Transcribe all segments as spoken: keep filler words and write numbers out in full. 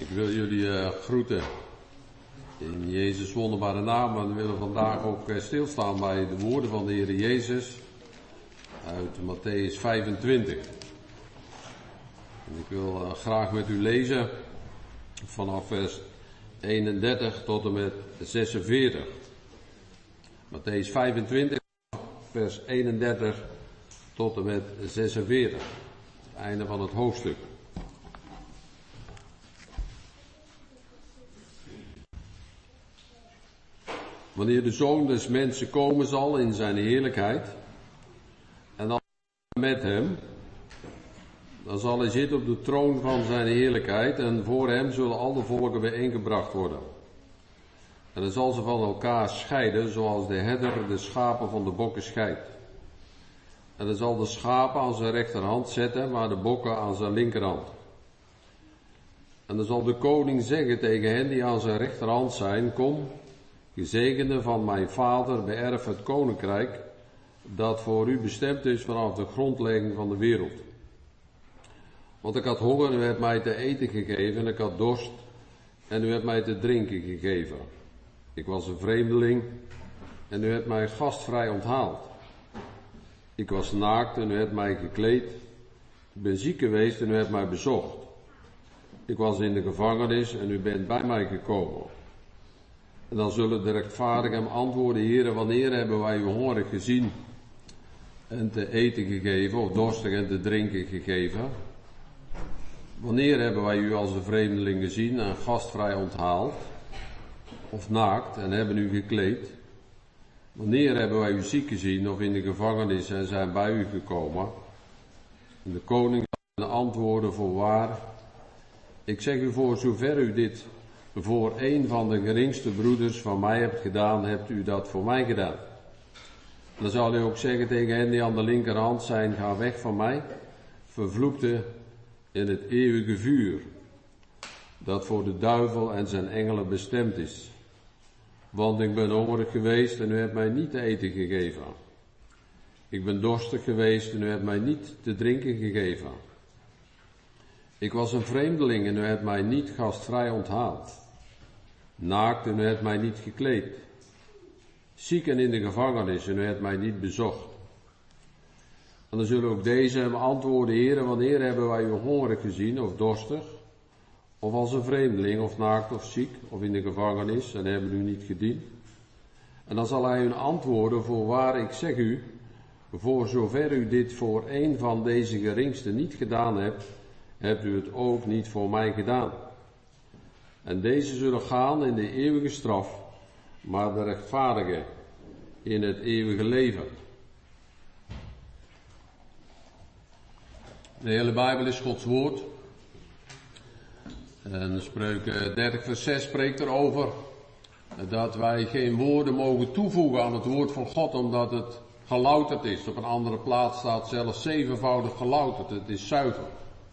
Ik wil jullie uh, groeten in Jezus' wonderbare naam. En we willen vandaag ook uh, stilstaan bij de woorden van de Heer Jezus uit Mattheüs vijfentwintig. En ik wil uh, graag met u lezen vanaf vers eenendertig tot en met zesenveertig. Mattheüs vijfentwintig, vers eenendertig tot en met zesenveertig. Het einde van het hoofdstuk. Wanneer de Zoon des Mensen komen zal in zijn heerlijkheid, en dan met hem, dan zal hij zitten op de troon van zijn heerlijkheid, en voor hem zullen al de volken bijeengebracht worden. En dan zal ze van elkaar scheiden, zoals de herder de schapen van de bokken scheidt. En dan zal de schapen aan zijn rechterhand zetten, maar de bokken aan zijn linkerhand. En dan zal de koning zeggen tegen hen die aan zijn rechterhand zijn: kom, gezegende van mijn vader, beërf het koninkrijk dat voor u bestemd is vanaf de grondlegging van de wereld. Want ik had honger en u hebt mij te eten gegeven, en ik had dorst en u hebt mij te drinken gegeven. Ik was een vreemdeling en u hebt mij gastvrij onthaald. Ik was naakt en u hebt mij gekleed. Ik ben ziek geweest en u hebt mij bezocht. Ik was in de gevangenis en u bent bij mij gekomen. En dan zullen de rechtvaardigen hem antwoorden: Heere, wanneer hebben wij u hongerig gezien en te eten gegeven, of dorstig en te drinken gegeven? Wanneer hebben wij u als een vreemdeling gezien en gastvrij onthaald, of naakt en hebben u gekleed? Wanneer hebben wij u ziek gezien of in de gevangenis en zijn bij u gekomen? En de koning zal antwoorden: voorwaar, ik zeg u, voor zover u dit voor een van de geringste broeders van mij hebt gedaan, hebt u dat voor mij gedaan. En dan zal hij ook zeggen tegen hen die aan de linkerhand zijn: ga weg van mij, vervloekte, in het eeuwige vuur, dat voor de duivel en zijn engelen bestemd is. Want ik ben hongerig geweest en u hebt mij niet te eten gegeven. Ik ben dorstig geweest en u hebt mij niet te drinken gegeven. Ik was een vreemdeling en u hebt mij niet gastvrij onthaald. Naakt en u hebt mij niet gekleed. Ziek en in de gevangenis en u hebt mij niet bezocht. En dan zullen ook deze hem antwoorden: Heere, wanneer hebben wij u hongerig gezien of dorstig, of als een vreemdeling, of naakt of ziek, of in de gevangenis en hebben u niet gediend? En dan zal hij hun antwoorden: voorwaar, ik zeg u, voor zover u dit voor een van deze geringsten niet gedaan hebt, hebt u het ook niet voor mij gedaan. En deze zullen gaan in de eeuwige straf, maar de rechtvaardigen in het eeuwige leven. De hele Bijbel is Gods woord. En Spreuken dertig vers zes spreekt erover dat wij geen woorden mogen toevoegen aan het woord van God, omdat het gelouterd is. Op een andere plaats staat zelfs zevenvoudig gelouterd. Het is zuiver.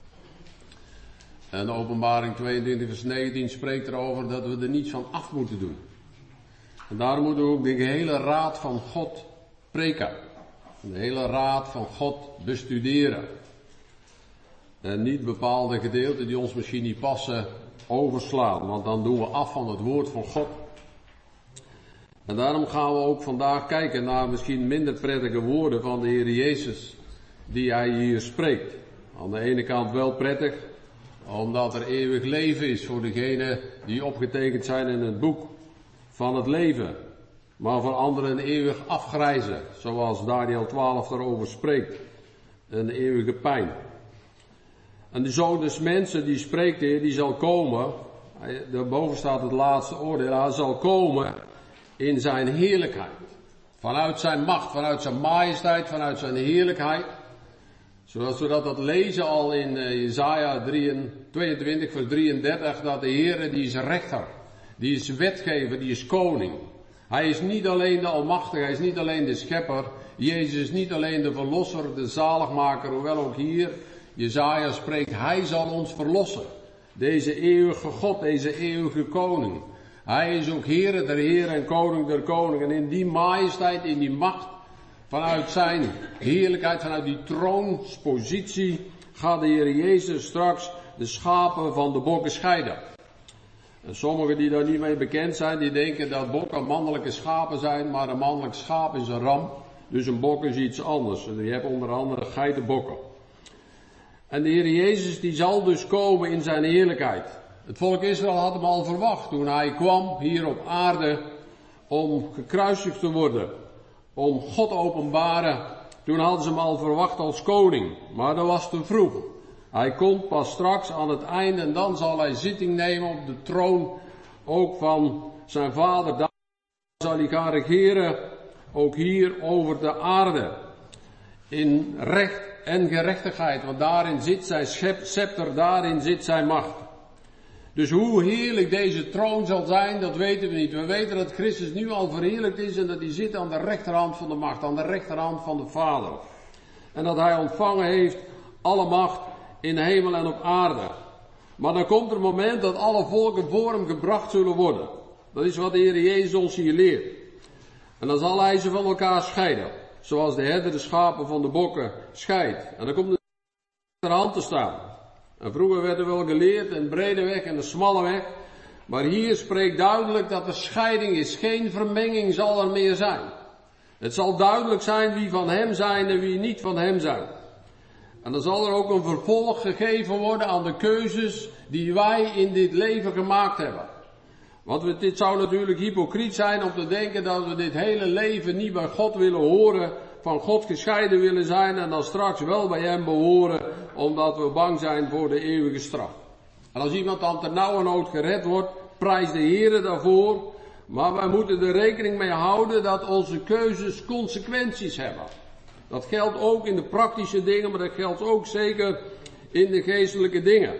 En Openbaring tweeëntwintig vers negentien spreekt erover dat we er niets van af moeten doen. En daarom moeten we ook de hele raad van God preken. De hele raad van God bestuderen. En niet bepaalde gedeelten die ons misschien niet passen overslaan. Want dan doen we af van het woord van God. En daarom gaan we ook vandaag kijken naar misschien minder prettige woorden van de Heer Jezus. Die hij hier spreekt. Aan de ene kant wel prettig, omdat er eeuwig leven is voor degenen die opgetekend zijn in het boek van het leven. Maar voor anderen een eeuwig afgrijzen, zoals Daniel twaalf daarover spreekt. Een eeuwige pijn. En de Zoon des Mensen, die spreekt hier, die zal komen. Daarboven staat het laatste oordeel. Hij zal komen in zijn heerlijkheid. Vanuit zijn macht, vanuit zijn majesteit, vanuit zijn heerlijkheid. Zoals we dat, dat lezen al in uh, Jesaja tweeëntwintig vers drieëndertig, dat de Heere, die is rechter, die is wetgever, die is koning. Hij is niet alleen de almachtige, hij is niet alleen de schepper. Jezus is niet alleen de verlosser, de zaligmaker, hoewel ook hier Jesaja spreekt: hij zal ons verlossen. Deze eeuwige God, deze eeuwige koning. Hij is ook Heere der Heeren en Koning der Koningen. En in die majesteit, in die macht, vanuit zijn heerlijkheid, vanuit die troonspositie, gaat de Heer Jezus straks de schapen van de bokken scheiden. En sommigen die daar niet mee bekend zijn, die denken dat bokken mannelijke schapen zijn, maar een mannelijk schaap is een ram. Dus een bok is iets anders. En je hebt onder andere geitenbokken. En de Heer Jezus die zal dus komen in zijn heerlijkheid. Het volk Israël had hem al verwacht toen hij kwam hier op aarde om gekruisigd te worden. Om God te openbaren. Toen hadden ze hem al verwacht als koning. Maar dat was te vroeg. Hij komt pas straks aan het einde en dan zal hij zitting nemen op de troon. Ook van zijn vader. Dan zal hij gaan regeren. Ook hier over de aarde. In recht en gerechtigheid. Want daarin zit zijn scepter. Daarin zit zijn macht. Dus hoe heerlijk deze troon zal zijn, dat weten we niet. We weten dat Christus nu al verheerlijkt is en dat hij zit aan de rechterhand van de macht, aan de rechterhand van de Vader. En dat hij ontvangen heeft alle macht in de hemel en op aarde. Maar dan komt er een moment dat alle volken voor hem gebracht zullen worden. Dat is wat de Heer Jezus ons hier leert. En dan zal hij ze van elkaar scheiden. Zoals de herder de schapen van de bokken scheidt. En dan komt de rechterhand te staan. En vroeger werd er wel geleerd een brede weg en een smalle weg. Maar hier spreekt duidelijk dat er scheiding is. Geen vermenging zal er meer zijn. Het zal duidelijk zijn wie van hem zijn en wie niet van hem zijn. En dan zal er ook een vervolg gegeven worden aan de keuzes die wij in dit leven gemaakt hebben. Want we, dit zou natuurlijk hypocriet zijn om te denken dat we dit hele leven niet bij God willen horen, van God gescheiden willen zijn en dan straks wel bij hem behoren, omdat we bang zijn voor de eeuwige straf. En als iemand dan ter nauwernood gered wordt, prijs de Heere daarvoor, maar wij moeten er rekening mee houden dat onze keuzes consequenties hebben. Dat geldt ook in de praktische dingen, maar dat geldt ook zeker in de geestelijke dingen.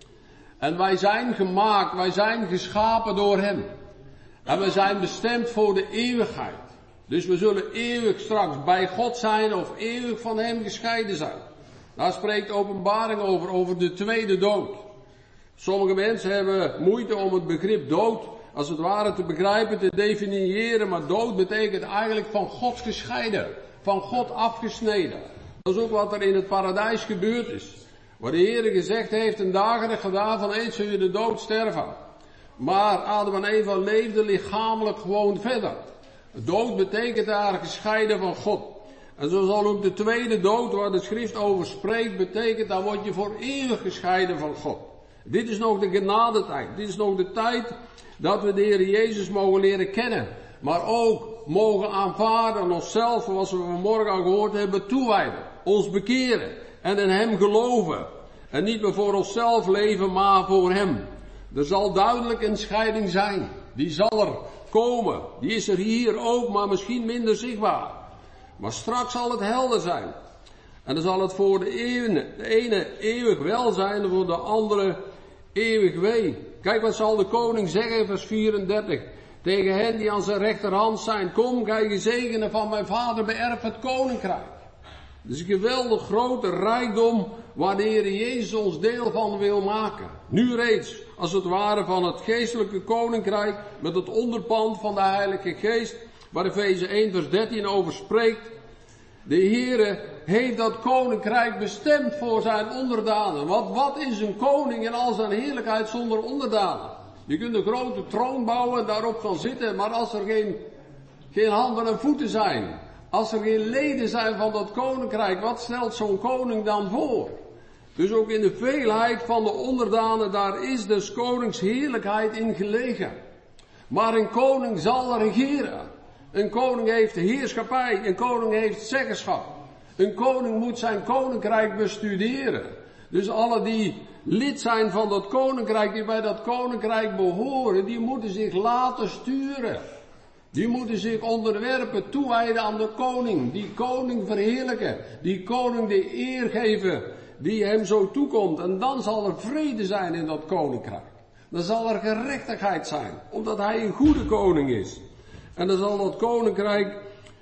En wij zijn gemaakt, wij zijn geschapen door hem. En we zijn bestemd voor de eeuwigheid. Dus we zullen eeuwig straks bij God zijn of eeuwig van hem gescheiden zijn. Daar spreekt Openbaring over, over de tweede dood. Sommige mensen hebben moeite om het begrip dood als het ware te begrijpen, te definiëren. Maar dood betekent eigenlijk van God gescheiden. Van God afgesneden. Dat is ook wat er in het paradijs gebeurd is. Waar de Heer gezegd heeft, een dagen gedaan van eens zul je de dood sterven. Maar Adam en Eva leefden lichamelijk gewoon verder. Dood betekent daar gescheiden van God. En zo zal ook de tweede dood, waar de schrift over spreekt, betekent, dan word je voor eeuwig gescheiden van God. Dit is nog de genadetijd. Dit is nog de tijd dat we de Heer Jezus mogen leren kennen. Maar ook mogen aanvaarden onszelf, zoals we vanmorgen al gehoord hebben, toewijden. Ons bekeren. En in hem geloven. En niet meer voor onszelf leven, maar voor hem. Er zal duidelijk een scheiding zijn. Die zal er komen. Die is er hier ook, maar misschien minder zichtbaar. Maar straks zal het helder zijn. En dan zal het voor de ene, de ene eeuwig wel zijn en voor de andere eeuwig wee. Kijk wat zal de koning zeggen in vers vierendertig. Tegen hen die aan zijn rechterhand zijn. Kom, gij gezegenen van mijn vader, beërf het koninkrijk. Het is een geweldig grote rijkdom waar de Heer Jezus ons deel van wil maken. Nu reeds, als het ware van het geestelijke koninkrijk met het onderpand van de Heilige Geest, waar Efeze één vers dertien over spreekt. De Heere heeft dat koninkrijk bestemd voor zijn onderdanen. Want wat is een koning in al zijn heerlijkheid zonder onderdanen? Je kunt een grote troon bouwen en daarop gaan zitten, maar als er geen, geen handen en voeten zijn, als er geen leden zijn van dat koninkrijk, wat stelt zo'n koning dan voor? Dus ook in de veelheid van de onderdanen, daar is des konings heerlijkheid in gelegen. Maar een koning zal regeren. Een koning heeft heerschappij, een koning heeft zeggenschap. Een koning moet zijn koninkrijk bestuderen. Dus alle die lid zijn van dat koninkrijk, die bij dat koninkrijk behoren, die moeten zich laten sturen. Die moeten zich onderwerpen, toewijden aan de koning. Die koning verheerlijken. Die koning de eer geven die hem zo toekomt. En dan zal er vrede zijn in dat koninkrijk. Dan zal er gerechtigheid zijn, omdat hij een goede koning is. En dan zal dat koninkrijk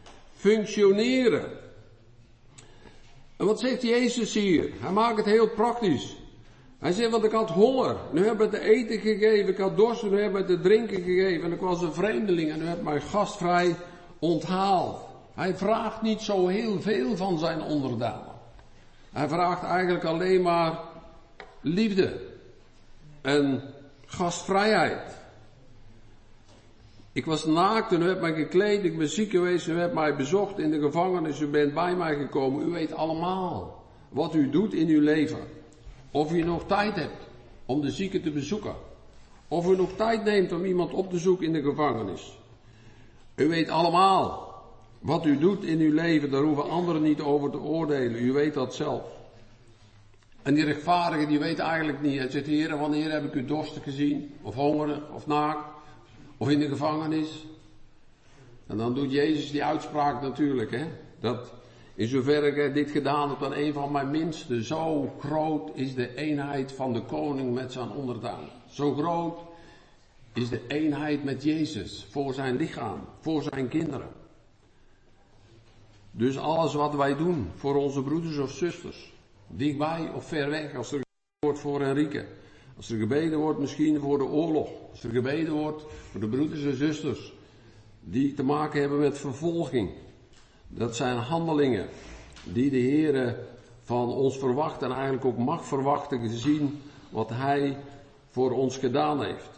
functioneren. En wat zegt Jezus hier? Hij maakt het heel praktisch. Hij zegt, want ik had honger, nu heb ik te eten gegeven, ik had dorst, nu heb ik te drinken gegeven, en ik was een vreemdeling, en nu heb ik mij gastvrij onthaald. Hij vraagt niet zo heel veel van zijn onderdanen. Hij vraagt eigenlijk alleen maar liefde en Gastvrijheid. Ik was naakt en u hebt mij gekleed, ik ben ziek geweest en u hebt mij bezocht in de gevangenis, u bent bij mij gekomen. U weet allemaal wat u doet in uw leven. Of u nog tijd hebt om de zieke te bezoeken. Of u nog tijd neemt om iemand op te zoeken in de gevangenis. U weet allemaal wat u doet in uw leven, daar hoeven anderen niet over te oordelen. U weet dat zelf. En die rechtvaardige die weet eigenlijk niet. Hij zegt, Heer, wanneer heb ik u dorstig gezien? Of hongeren, of naakt, of in de gevangenis? En dan doet Jezus die uitspraak natuurlijk, hè. Dat in zoverre ik dit gedaan heb aan een van mijn minsten, zo groot is de eenheid van de koning met zijn onderdanen. Zo groot is de eenheid met Jezus voor zijn lichaam, voor zijn kinderen. Dus alles wat wij doen voor onze broeders of zusters, dichtbij of ver weg, als er gebeden wordt voor Henrike, als er gebeden wordt misschien voor de oorlog, als er gebeden wordt voor de broeders en zusters die te maken hebben met vervolging. Dat zijn handelingen die de Heer van ons verwacht en eigenlijk ook mag verwachten gezien wat Hij voor ons gedaan heeft.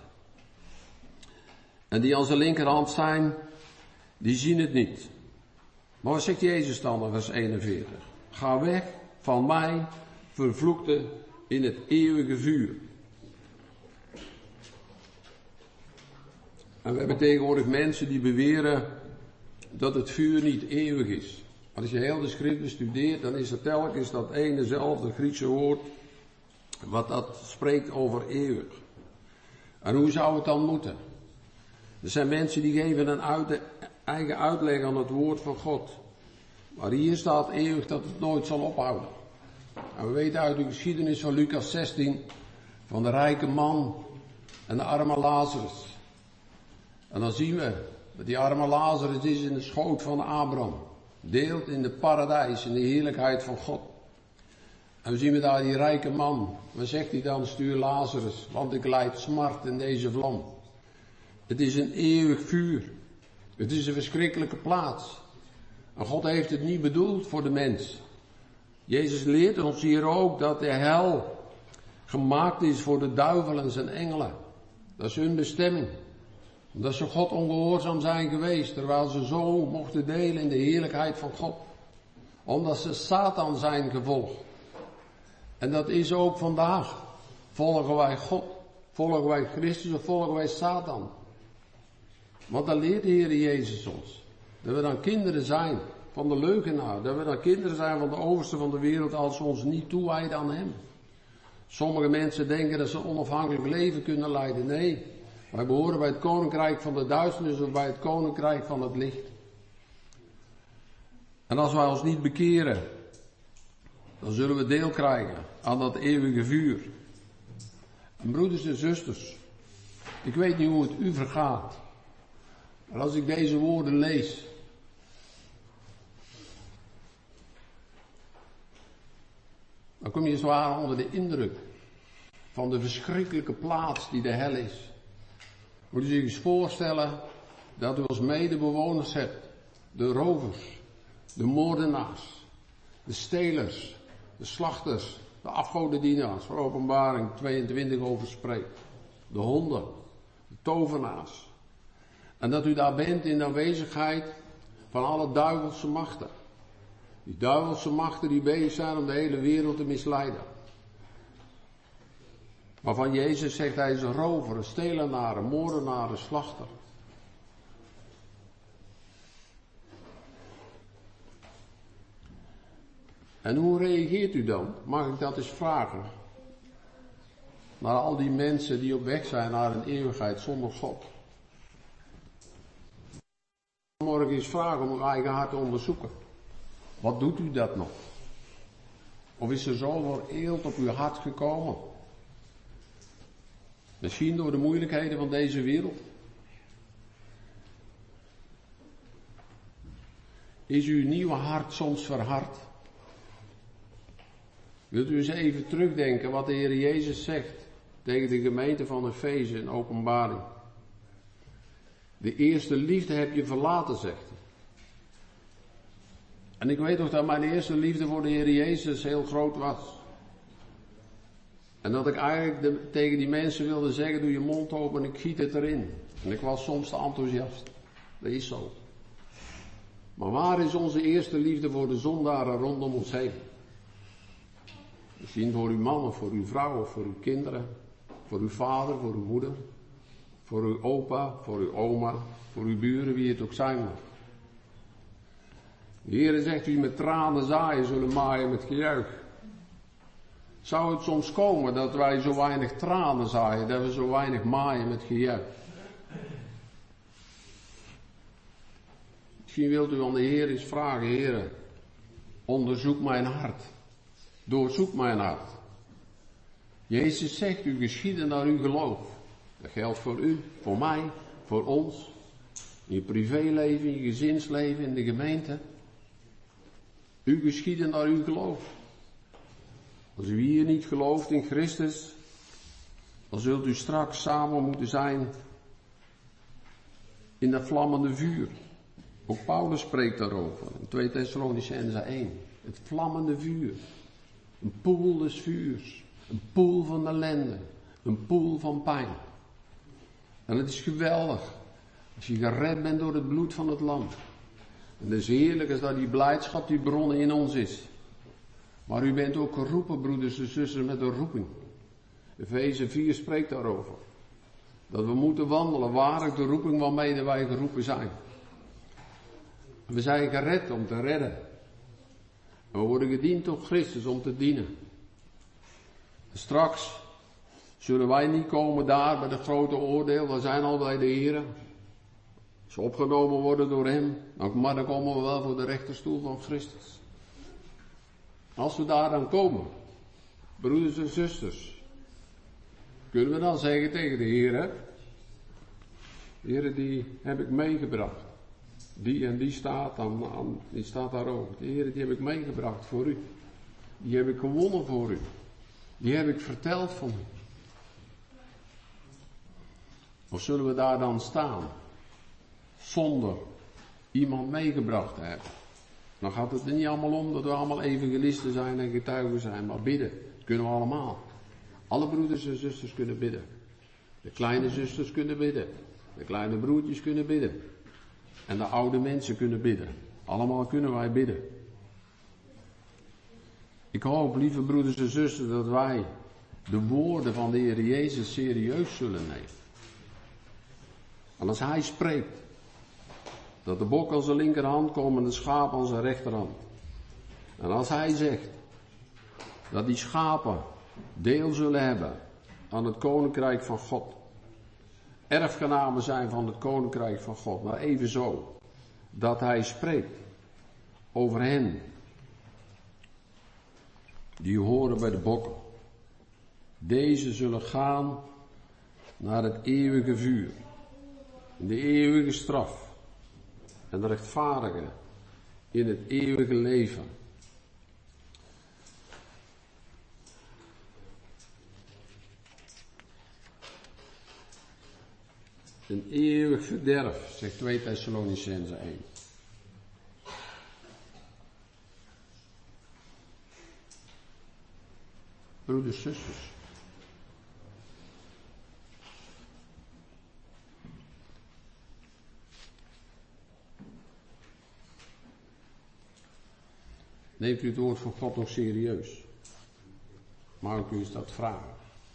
En die aan zijn linkerhand zijn, die zien het niet. Maar wat zegt Jezus dan in vers eenenveertig? Ga weg van mij, vervloekte, in het eeuwige vuur. En we hebben tegenwoordig mensen die beweren dat het vuur niet eeuwig is. Maar als je heel de schrift bestudeert, dan is er telkens dat ene zelfde Griekse woord, wat dat spreekt over eeuwig. En hoe zou het dan moeten? Er zijn mensen die geven een uit, eigen uitleg aan het woord van God. Maar hier staat eeuwig dat het nooit zal ophouden. En we weten uit de geschiedenis van Lucas zestien, van de rijke man en de arme Lazarus. En dan zien we, dat die arme Lazarus is in de schoot van Abraham. Deelt in de paradijs, in de heerlijkheid van God. En we zien we daar die rijke man. Wat zegt hij dan? Stuur Lazarus, want ik lijd smart in deze vlam. Het is een eeuwig vuur. Het is een verschrikkelijke plaats. En God heeft het niet bedoeld voor de mens. Jezus leert ons hier ook dat de hel gemaakt is voor de duivel en zijn engelen. Dat is hun bestemming. Omdat ze God ongehoorzaam zijn geweest, terwijl ze zo mochten delen in de heerlijkheid van God. Omdat ze Satan zijn gevolgd. En dat is ook vandaag. Volgen wij God, volgen wij Christus of volgen wij Satan? Want dan leert de Heer Jezus ons. Dat we dan kinderen zijn van de leugenaar. Dat we dan kinderen zijn van de overste van de wereld als we ons niet toewijden aan hem. Sommige mensen denken dat ze een onafhankelijk leven kunnen leiden. Nee, wij behoren bij het koninkrijk van de duisternis of bij het koninkrijk van het licht. En als wij ons niet bekeren, dan zullen we deel krijgen aan dat eeuwige vuur. En broeders en zusters, ik weet niet hoe het u vergaat. Maar als ik deze woorden lees, dan kom je zwaar onder de indruk van de verschrikkelijke plaats die de hel is. Moet u zich eens voorstellen dat u als medebewoners hebt de rovers, de moordenaars, de stelers, de slachters, de afgodendienaars, waar Openbaring tweeëntwintig over spreekt, de honden, de tovenaars. En dat u daar bent in de aanwezigheid van alle duivelse machten. Die duivelse machten die bezig zijn om de hele wereld te misleiden. Maar van Jezus zegt hij is een rover, een stelenaar, een moordenaar, een slachter. En hoe reageert u dan? Mag ik dat eens vragen? Naar al die mensen die op weg zijn naar een eeuwigheid zonder God. Morgen eens vragen om uw eigen hart te onderzoeken. Wat doet u dat nog? Of is er zoveel eelt op uw hart gekomen? Misschien door de moeilijkheden van deze wereld. Is uw nieuwe hart soms verhard? Wilt u eens even terugdenken wat de Heer Jezus zegt tegen de gemeente van Efeze in Openbaring. De eerste liefde heb je verlaten, zegt hij. En ik weet nog dat mijn eerste liefde voor de Heer Jezus heel groot was. En dat ik eigenlijk de, tegen die mensen wilde zeggen, doe je mond open en ik giet het erin. En ik was soms te enthousiast. Dat is zo. Maar waar is onze eerste liefde voor de zondaren rondom ons heen? Misschien voor uw man of voor uw vrouw of voor uw kinderen. Voor uw vader, voor uw moeder. Voor uw opa, voor uw oma. Voor uw buren, wie het ook zijn mag. De Heer zegt, wie met tranen zaaien zullen maaien met gejuich. Zou het soms komen dat wij zo weinig tranen zaaien, dat we zo weinig maaien met gejuich? Misschien wilt u aan de Heer eens vragen, Heer, onderzoek mijn hart. Doorzoek mijn hart. Jezus zegt, u geschieden naar uw geloof. Dat geldt voor u, voor mij, voor ons. In je privéleven, in je gezinsleven, in de gemeente. U geschieden naar uw geloof. Als u hier niet gelooft in Christus, dan zult u straks samen moeten zijn in dat vlammende vuur. Ook Paulus spreekt daarover in twee Thessalonicenzen één. Het vlammende vuur. Een poel des vuurs. Een poel van ellende. Een poel van pijn. En het is geweldig. Als je gered bent door het bloed van het lam. En het is heerlijk als dat die blijdschap die bron in ons is. Maar u bent ook geroepen, broeders en zusters, met een roeping. Efeze vier spreekt daarover. Dat we moeten wandelen, waarlijk de roeping waarmee wij geroepen zijn. We zijn gered om te redden. En we worden gediend door Christus om te dienen. En straks zullen wij niet komen daar bij de grote oordeel. We zijn al bij de Heer. Als we opgenomen worden door Hem, maar dan komen we wel voor de rechterstoel van Christus. Als we daar dan komen, broeders en zusters, kunnen we dan zeggen tegen de Heer, Heer, die heb ik meegebracht. Die en die staat, dan, die staat daar ook. De Heer, die heb ik meegebracht voor u. Die heb ik gewonnen voor u. Die heb ik verteld van u. Of zullen we daar dan staan, zonder iemand meegebracht te hebben? Dan gaat het er niet allemaal om dat we allemaal evangelisten zijn en getuigen zijn, maar bidden. Dat kunnen we allemaal. Alle broeders en zusters kunnen bidden. De kleine zusters kunnen bidden. De kleine broertjes kunnen bidden. En de oude mensen kunnen bidden. Allemaal kunnen wij bidden. Ik hoop, lieve broeders en zusters, dat wij de woorden van de Heer Jezus serieus zullen nemen. En als Hij spreekt, dat de bok aan zijn linkerhand komt en de schaap aan zijn rechterhand. En als Hij zegt dat die schapen deel zullen hebben aan het koninkrijk van God. Erfgenamen zijn van het koninkrijk van God. Maar evenzo dat Hij spreekt over hen die horen bij de bokken. Deze zullen gaan naar het eeuwige vuur. In de eeuwige straf. En de rechtvaardigen in het eeuwige leven. Een eeuwig verderf, zegt twee Thessalonicenzen één. Broeders, zusters. Neemt u het woord van God nog serieus? Mag ik u eens dat vragen?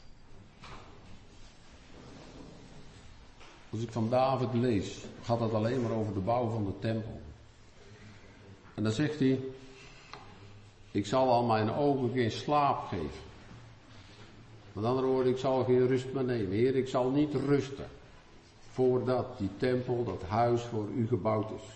Als ik van David lees, gaat het alleen maar over de bouw van de tempel. En dan zegt hij, ik zal aan mijn ogen geen slaap geven. Met andere woorden, ik zal geen rust meer nemen. Heer, ik zal niet rusten voordat die tempel, dat huis voor u gebouwd is.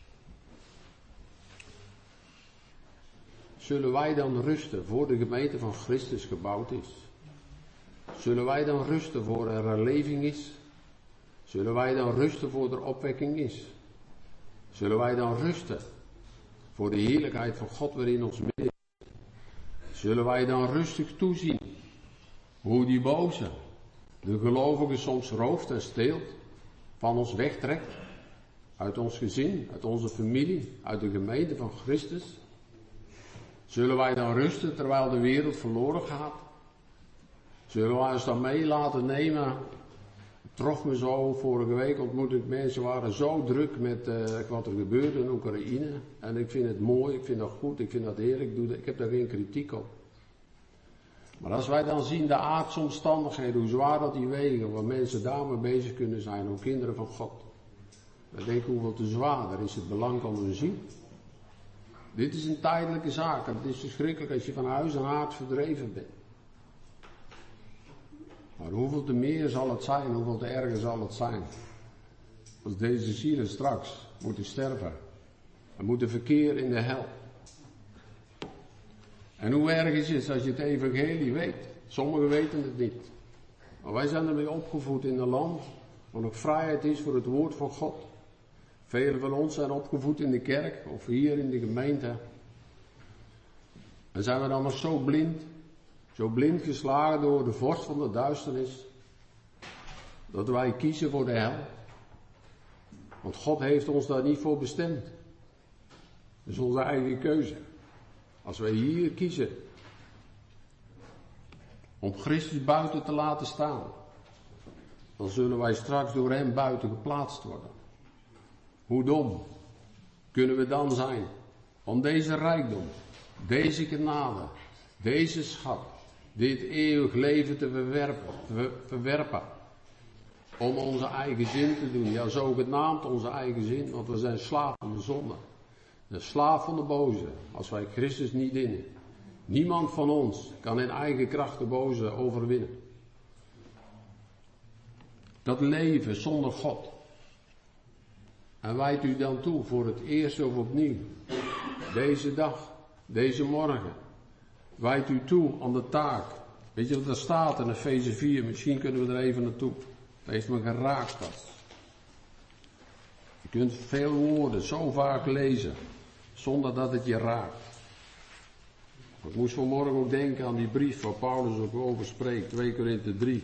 Zullen wij dan rusten voor de gemeente van Christus gebouwd is? Zullen wij dan rusten voor er een leving is? Zullen wij dan rusten voor er opwekking is? Zullen wij dan rusten voor de heerlijkheid van God waarin ons midden is? Zullen wij dan rustig toezien hoe die boze de gelovigen soms rooft en steelt, van ons wegtrekt, uit ons gezin, uit onze familie, uit de gemeente van Christus? Zullen wij dan rusten terwijl de wereld verloren gaat? Zullen we ons dan mee laten nemen? Het trof me zo, vorige week ontmoette ik mensen, waren zo druk met uh, wat er gebeurde in Oekraïne. En ik vind het mooi, ik vind dat goed, ik vind dat heerlijk, ik, doe dat, ik heb daar geen kritiek op. Maar als wij dan zien de aardse omstandigheden, hoe zwaar dat die wegen, waar mensen daarmee bezig kunnen zijn, ook kinderen van God. Dan denk ik hoeveel te zwaarder is het belang van hun ziel. Dit is een tijdelijke zaak en het is verschrikkelijk als je van huis en haard verdreven bent. Maar hoeveel te meer zal het zijn, hoeveel te erger zal het zijn. Als deze zielen straks moeten sterven en moeten verkeren in de hel. En hoe erg is het als je het evangelie weet? Sommigen weten het niet. Maar wij zijn ermee opgevoed in een land waar nog vrijheid is voor het woord van God. Velen van ons zijn opgevoed in de kerk of hier in de gemeente. En zijn we dan nog zo blind, zo blind geslagen door de vorst van de duisternis, dat wij kiezen voor de hel. Want God heeft ons daar niet voor bestemd. Dat is onze eigen keuze. Als wij hier kiezen om Christus buiten te laten staan, dan zullen wij straks door hem buiten geplaatst worden. Hoe dom kunnen we dan zijn om deze rijkdom, deze genade, deze schat, dit eeuwig leven te verwerpen, te verwerpen. Om onze eigen zin te doen. Ja, zogenaamd onze eigen zin, want we zijn slaaf van de zonde. De slaaf van de boze, als wij Christus niet dienen. Niemand van ons kan in eigen kracht de boze overwinnen. Dat leven zonder God. En wijdt u dan toe voor het eerst of opnieuw. Deze dag, deze morgen. Wijdt u toe aan de taak. Weet je wat er staat in Efeze vier? Misschien kunnen we er even naartoe. Dat heeft me geraakt dat. Je kunt veel woorden zo vaak lezen. Zonder dat het je raakt. Ik moest vanmorgen ook denken aan die brief waar Paulus ook over spreekt. twee Korinthe drie.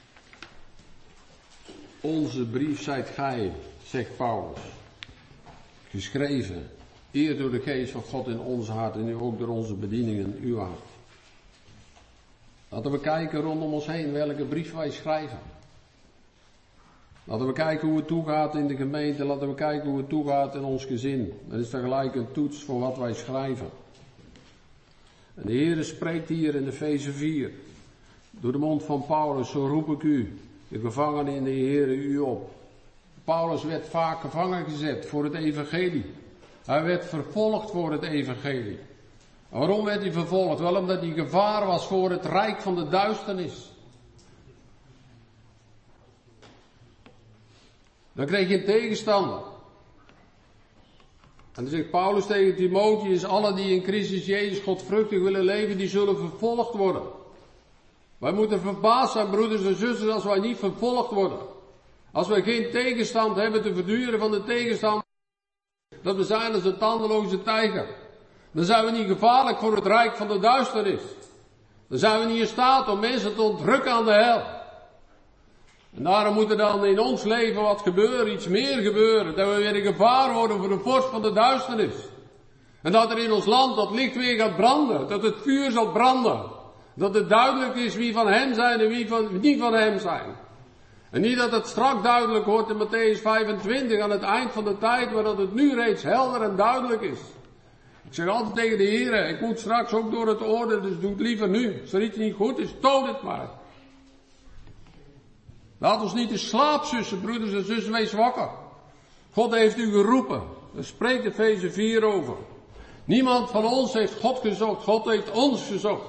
Onze brief zijt gij, zegt Paulus. Geschreven. Eer door de geest van God in ons hart en nu ook door onze bedieningen in uw hart. Laten we kijken rondom ons heen welke brief wij schrijven. Laten we kijken hoe het toegaat in de gemeente. Laten we kijken hoe het toegaat in ons gezin. Dat is tegelijk een toets voor wat wij schrijven. En de Heere spreekt hier in Efeze vier. Door de mond van Paulus, zo roep ik u, de gevangenen in de Heere, u op. Paulus werd vaak gevangen gezet voor het evangelie. Hij werd vervolgd voor het evangelie. Waarom werd hij vervolgd? Wel omdat hij gevaar was voor het rijk van de duisternis. Dan kreeg je een tegenstander. En dan zegt Paulus tegen Timotheus, alle die in Christus Jezus godvruchtig willen leven, die zullen vervolgd worden. Wij moeten verbaasd zijn, broeders en zusters, als wij niet vervolgd worden. Als wij geen tegenstand hebben te verduren van de tegenstander, dat we zijn als een tandeloze tijger. Dan zijn we niet gevaarlijk voor het rijk van de duisternis. Dan zijn we niet in staat om mensen te ontrukken aan de hel. En daarom moet er dan in ons leven wat gebeuren, iets meer gebeuren. Dat we weer een gevaar worden voor de vorst van de duisternis. En dat er in ons land dat licht weer gaat branden. Dat het vuur zal branden. Dat het duidelijk is wie van hem zijn en wie van, niet van hem zijn. En niet dat het strak duidelijk wordt in Mattheüs vijfentwintig aan het eind van de tijd, maar dat het nu reeds helder en duidelijk is. Ik zeg altijd tegen de Heer, ik moet straks ook door het oordeel, dus doe het liever nu. Als er iets niet goed is, toon het maar. Laat ons niet in slaap sussen, broeders en zussen, wees wakker. God heeft u geroepen. Daar spreekt Efeze vier over. Niemand van ons heeft God gezocht, God heeft ons gezocht.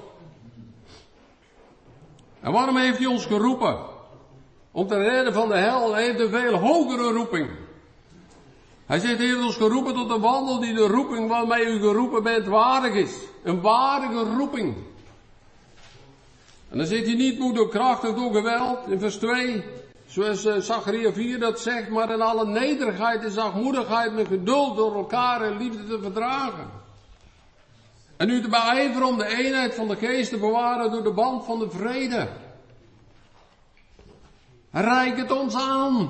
En waarom heeft hij ons geroepen? Om te redden van de hel. Hij heeft een veel hogere roeping. Hij zegt, hij heeft ons geroepen tot een wandel die de roeping waarmee u geroepen bent waardig is. Een waardige roeping. En dan zegt hij niet moet door kracht of door geweld, in vers twee. Zoals uh, Zacharia vier dat zegt, maar in alle nederigheid en zachtmoedigheid met geduld door elkaar en liefde te verdragen. En u te beijveren om de eenheid van de geest te bewaren door de band van de vrede. Reik het ons aan.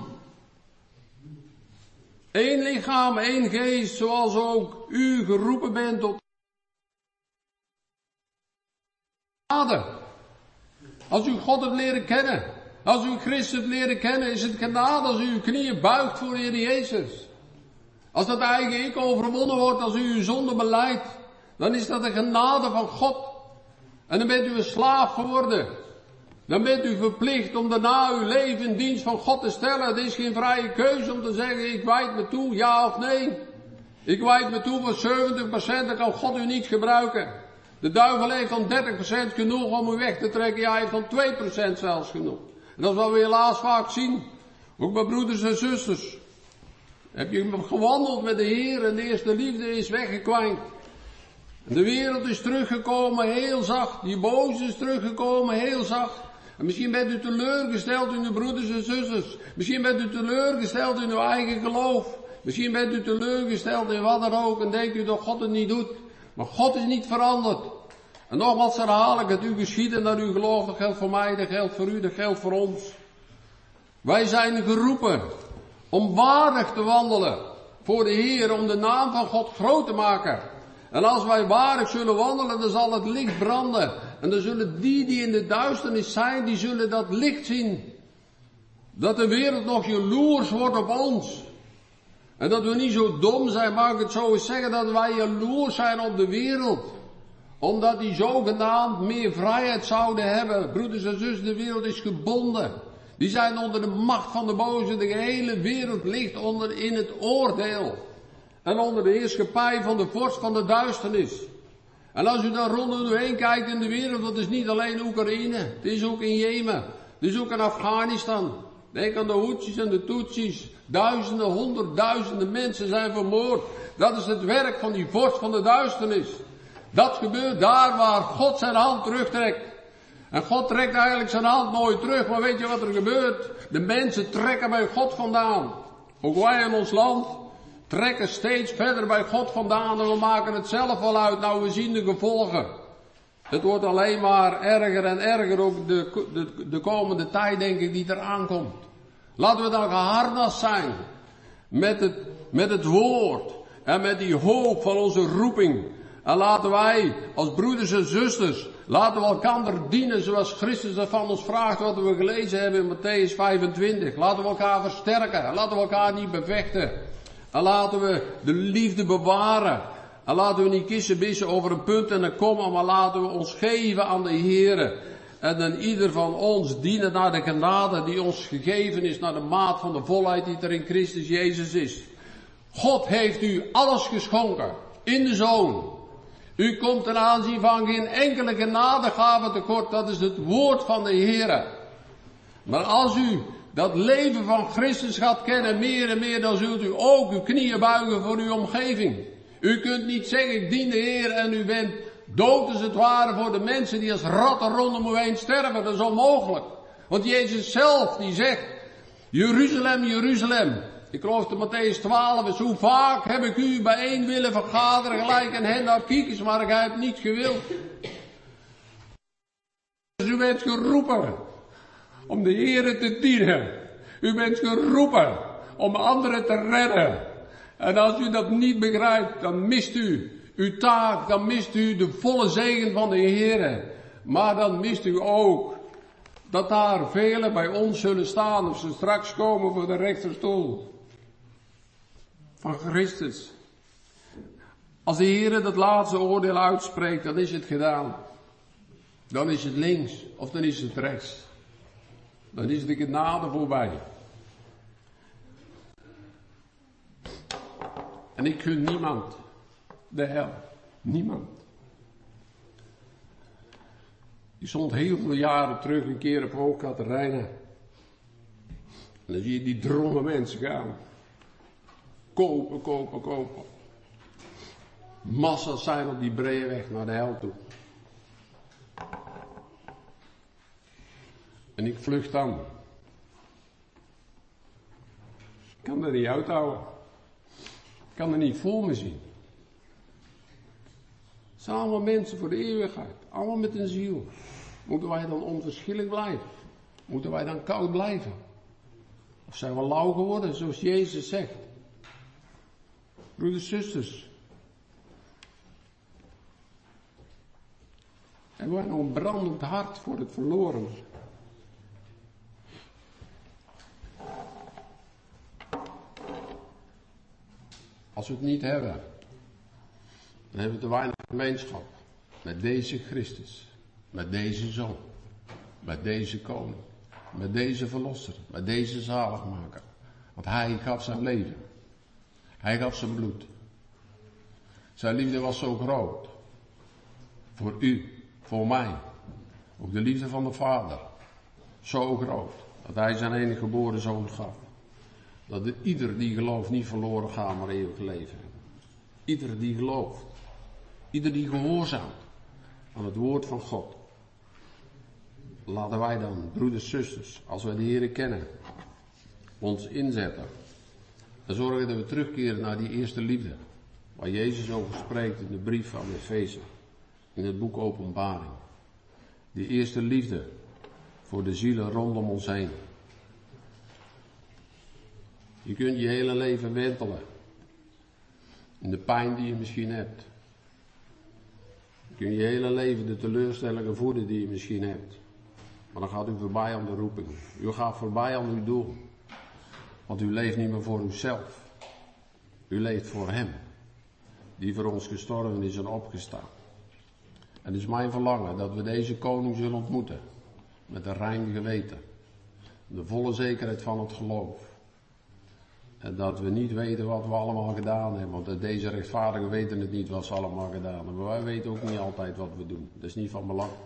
Eén lichaam, één geest, zoals ook u geroepen bent tot genade. Als u God hebt leren kennen, als u Christus hebt leren kennen, is het genade als u uw knieën buigt voor de Heer Jezus. Als dat eigen ik overwonnen wordt, als u uw zonde belijdt, dan is dat de genade van God. En dan bent u een slaaf geworden. Dan bent u verplicht om daarna uw leven in dienst van God te stellen. Het is geen vrije keuze om te zeggen, ik wijd me toe, ja of nee. Ik wijd me toe voor zeventig procent, dan kan God u niet gebruiken. De duivel heeft van dertig procent genoeg om u weg te trekken. Ja, hij heeft van twee procent zelfs genoeg. En dat is wat we helaas vaak zien. Ook bij broeders en zusters. Heb je gewandeld met de Heer en de eerste liefde is weggekwijnd. En de wereld is teruggekomen heel zacht. Die boze is teruggekomen heel zacht. En misschien bent u teleurgesteld in uw broeders en zusters. Misschien bent u teleurgesteld in uw eigen geloof. Misschien bent u teleurgesteld in wat dan ook en denkt u dat God het niet doet. Maar God is niet veranderd. En nogmaals herhaal ik het u geschied en dat u gelooft, dat geldt voor mij, dat geldt voor u, dat geldt voor ons. Wij zijn geroepen om waardig te wandelen voor de Heer, om de naam van God groot te maken. En als wij waardig zullen wandelen, dan zal het licht branden. En dan zullen die die in de duisternis zijn, die zullen dat licht zien. Dat de wereld nog jaloers wordt op ons. En dat we niet zo dom zijn, mag ik het zo eens zeggen, dat wij jaloers zijn op de wereld. Omdat die zogenaamd meer vrijheid zouden hebben. Broeders en zussen, de wereld is gebonden. Die zijn onder de macht van de boze. De gehele wereld ligt onder in het oordeel. En onder de heerschappij van de vorst van de duisternis. En als u daar rondom u heen kijkt in de wereld, dat is niet alleen Oekraïne. Het is ook in Jemen. Het is ook in Afghanistan. Denk aan de Houthis en de Tutsis. Duizenden, honderdduizenden mensen zijn vermoord. Dat is het werk van die vorst van de duisternis. Dat gebeurt daar waar God zijn hand terugtrekt. En God trekt eigenlijk zijn hand nooit terug. Maar weet je wat er gebeurt? De mensen trekken bij God vandaan. Ook wij in ons land trekken steeds verder bij God vandaan. En we maken het zelf wel uit. Nou, we zien de gevolgen. Het wordt alleen maar erger en erger. Ook de, de, de komende tijd, denk ik, die eraan komt. Laten we dan geharnast zijn. Met het, met het woord. En met die hoop van onze roeping. En laten wij als broeders en zusters, laten we elkaar dienen zoals Christus dat van ons vraagt, wat we gelezen hebben in Matthäus vijfentwintig. Laten we elkaar versterken. Laten we elkaar niet bevechten. En laten we de liefde bewaren. En laten we niet kissenbissen over een punt en een komma, maar laten we ons geven aan de Heere. En dan ieder van ons dienen naar de genade die ons gegeven is, naar de maat van de volheid die er in Christus Jezus is. God heeft u alles geschonken in de Zoon. U komt ten aanzien van geen enkele genadegave tekort, dat is het woord van de Heere. Maar als u dat leven van Christus gaat kennen meer en meer, dan zult u ook uw knieën buigen voor uw omgeving. U kunt niet zeggen, ik dien de Heer en u bent dood als het ware voor de mensen die als ratten rondom u heen sterven. Dat is onmogelijk. Want Jezus zelf die zegt, Jeruzalem, Jeruzalem. Ik geloof dat Matthäus twaalf is, hoe vaak heb ik u bijeen willen vergaderen, gelijk een hen naar kiekers, maar gij hebt niet gewild. Dus u bent geroepen om de Heere te dienen. U bent geroepen om anderen te redden. En als u dat niet begrijpt, dan mist u uw taak, dan mist u de volle zegen van de Heere. Maar dan mist u ook dat daar velen bij ons zullen staan, of ze straks komen voor de rechterstoel van Christus. Als de Heere dat laatste oordeel uitspreekt, dan is het gedaan. Dan is het links, of dan is het rechts. Dan is de genade voorbij. En ik gun niemand de hel. Niemand. Ik stond heel veel jaren terug een keer op Hoog Catharijne. En dan zie je die dromme mensen gaan. Kopen, kopen, kopen. Massa's zijn op die brede weg naar de hel toe. En ik vlucht dan. Ik kan er niet uithouden. Ik kan er niet voor me zien. Het zijn allemaal mensen voor de eeuwigheid. Allemaal met een ziel. Moeten wij dan onverschillig blijven? Moeten wij dan koud blijven? Of zijn we lauw geworden, zoals Jezus zegt? Broeders, zusters. Hebben wij nog een brandend hart voor het verloren? Als we het niet hebben, dan hebben we te weinig gemeenschap met deze Christus, met deze Zoon, met deze Koning, met deze Verlosser, met deze Zaligmaker. Want Hij gaf zijn leven. Hij gaf zijn bloed. Zijn liefde was zo groot. Voor u, voor mij. Ook de liefde van de Vader. Zo groot. Dat Hij zijn enige geboren Zoon gaf. Dat de, ieder die gelooft niet verloren gaat, maar eeuwig leven. Ieder die gelooft. Ieder die gehoorzaamt aan het woord van God. Laten wij dan, broeders, zusters, als wij de Heere kennen, ons inzetten. En zorgen dat we terugkeren naar die eerste liefde. Waar Jezus over spreekt in de brief van Efeze. In het boek Openbaring. Die eerste liefde voor de zielen rondom ons heen. Je kunt je hele leven wentelen. In de pijn die je misschien hebt. Je kunt je hele leven de teleurstellingen voeden die je misschien hebt. Maar dan gaat u voorbij aan de roeping. U gaat voorbij aan uw doel. Want u leeft niet meer voor uzelf. U leeft voor Hem. Die voor ons gestorven is en opgestaan. En het is mijn verlangen dat we deze koning zullen ontmoeten. Met een rein geweten. De volle zekerheid van het geloof. En dat we niet weten wat we allemaal gedaan hebben. Want deze rechtvaardigen weten het niet wat ze allemaal gedaan hebben. Maar wij weten ook niet altijd wat we doen. Dat is niet van belang.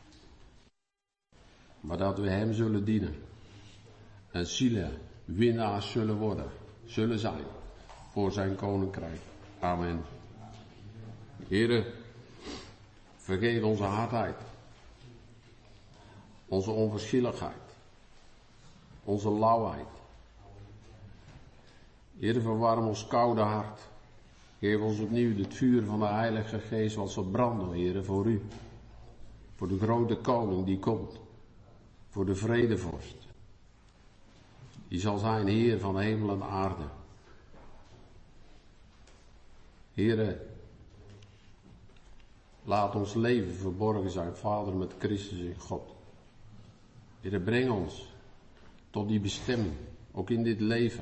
Maar dat we Hem zullen dienen. En zielen winnaars zullen worden. Zullen zijn. Voor zijn koninkrijk. Amen. Heere, vergeef onze hardheid. Onze onverschilligheid. Onze lauwheid. Heere, verwarm ons koude hart. Geef ons opnieuw het vuur van de Heilige Geest wat zal branden, Heere, voor u. Voor de grote koning die komt. Voor de vredevorst. Die zal zijn Heer van hemel en aarde. Heere, laat ons leven verborgen zijn, Vader, met Christus in God. Heere, breng ons tot die bestemming, ook in dit leven.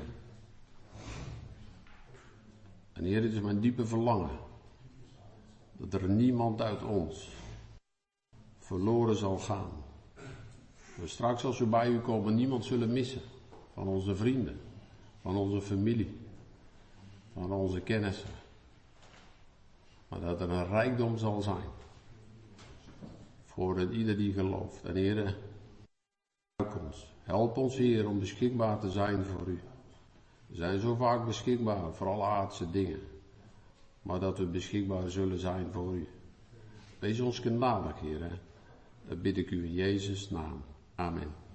En Heer, het is mijn diepe verlangen dat er niemand uit ons verloren zal gaan. We straks als we bij u komen niemand zullen missen van onze vrienden, van onze familie, van onze kennissen. Maar dat er een rijkdom zal zijn voor ieder die gelooft. En Heer, help ons. Help ons, Heer, om beschikbaar te zijn voor u. We zijn zo vaak beschikbaar voor alle aardse dingen. Maar dat we beschikbaar zullen zijn voor u. Wees ons genadig, Heer. Dat bid ik u in Jezus' naam. Amen.